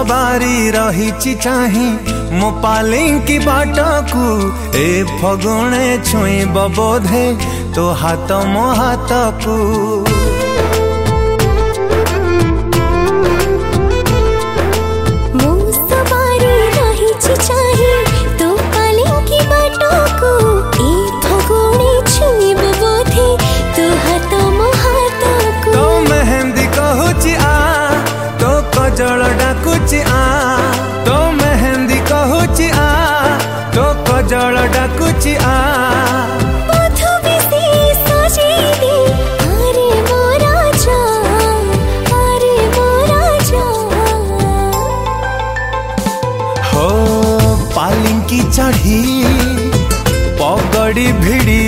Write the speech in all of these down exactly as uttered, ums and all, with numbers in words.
सवारी रही चाही मो पालिंकी बाटकू ए फगुणे छुईब बोधे तो हाथ मो हाथकू कजल डाकुची आ तो मेहंदी कहूची आ तो कजल डाकुची आ हो पालिंकी चढ़ी पगड़ी भिड़ी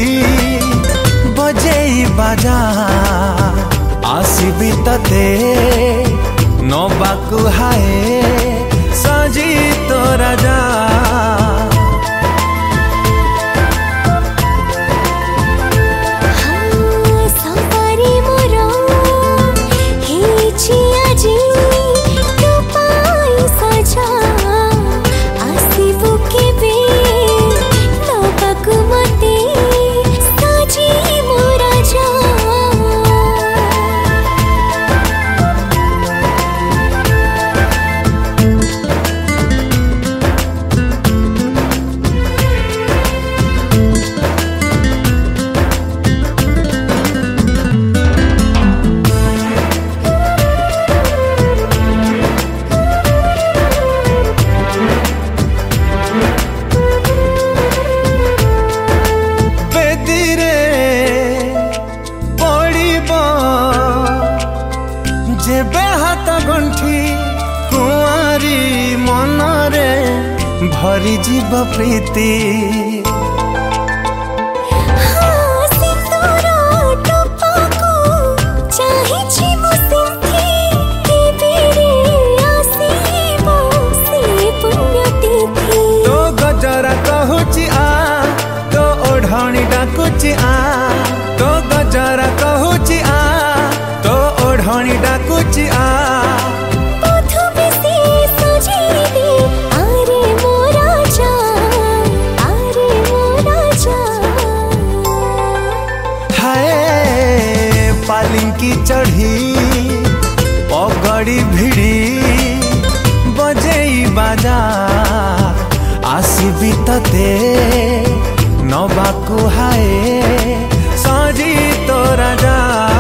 बजेई बाजा आसीबी तते नबाकू हाय सजी तो राजा जेबे हाथ गंठी कुआरी मनरे भरी जीव प्रीति तो गजरा कहूची आ तो ओढ़नी डाकुची आ तो गजरा कहूची आ तो ओढ़नी डाकुची आ पालिंकी चढ़ी पगड़ी भिड़ी बजेई बाजा आसीबी तते नबाकू हाय सजी तो राजा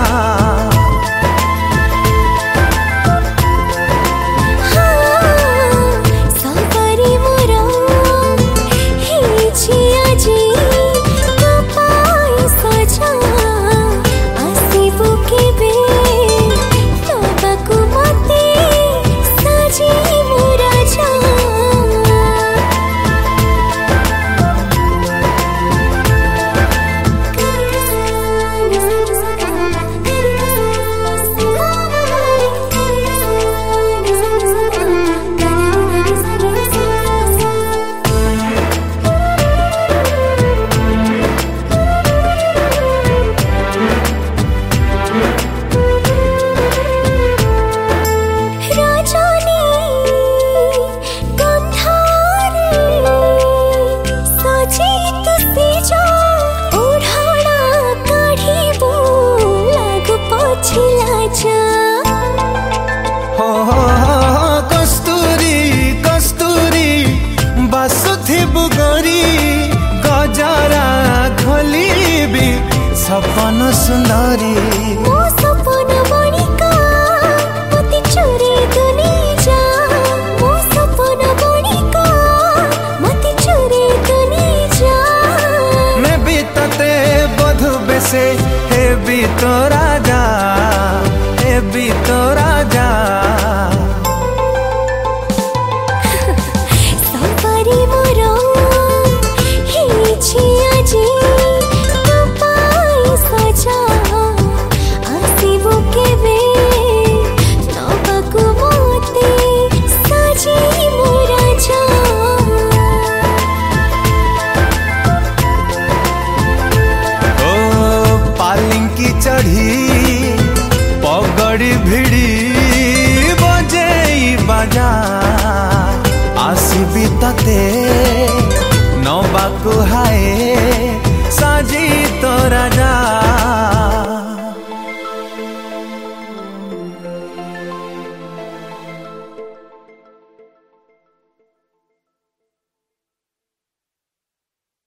हो हो कस्तूरी कस्तूरी बासुथी बुगरी गजरा खोलीबी सपन सुंदरी मो सपन बणिका मति चोरी दुनी जा मो सपन बणिका मति चोरी दुनी जा मैं भी तते बधु बेसे हे भी तोर